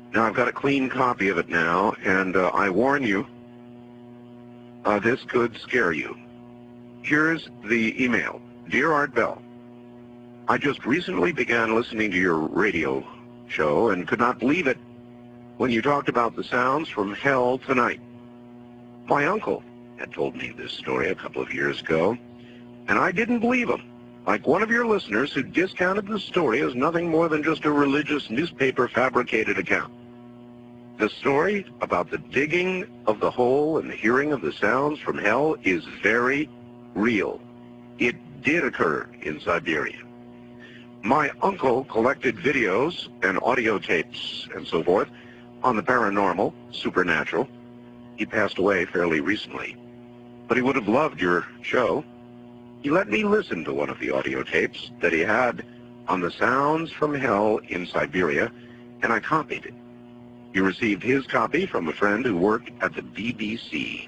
Now, I've got a clean copy of it now, and I warn you, this could scare you. Here's the email. Dear Art Bell, I just recently began listening to your radio show and could not believe it when you talked about the sounds from hell tonight. My uncle had told me this story a couple of years ago, and I didn't believe him. Like one of your listeners who discounted the story as nothing more than just a religious newspaper fabricated account. The story about the digging of the hole and the hearing of the sounds from hell is very real. It did occur in Siberia. My uncle collected videos and audio tapes and so forth on the paranormal, supernatural. He passed away fairly recently, but he would have loved your show. He let me listen to one of the audio tapes that he had on the sounds from hell in Siberia, and I copied it. He received his copy from a friend who worked at the BBC.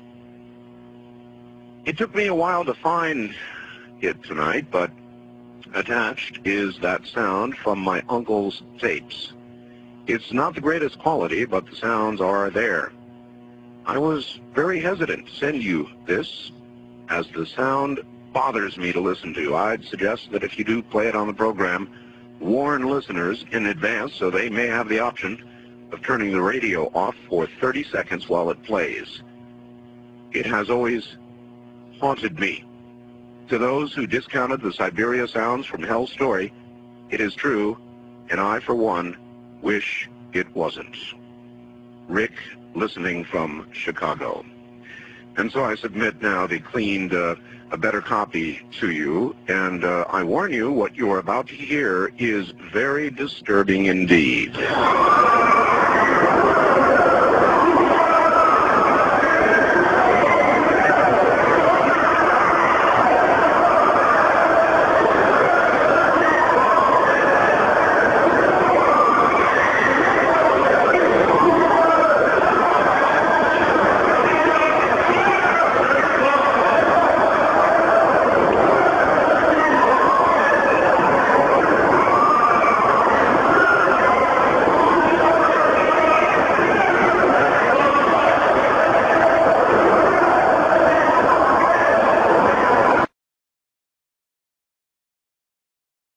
It took me a while to find it tonight, but attached is that sound from my uncle's tapes. It's not the greatest quality, but the sounds are there. I was very hesitant to send you this, as the sound bothers me to listen to. I'd suggest that if you do play it on the program, warn listeners in advance so they may have the option of turning the radio off for 30 seconds while it plays. It has always haunted me. To those who discounted the Siberia sounds from hell story, it is true, and I, for one, wish it wasn't. Rick, listening from Chicago. And so I submit now the cleaned, a better copy to you, and I warn you, what you are about to hear is very disturbing indeed.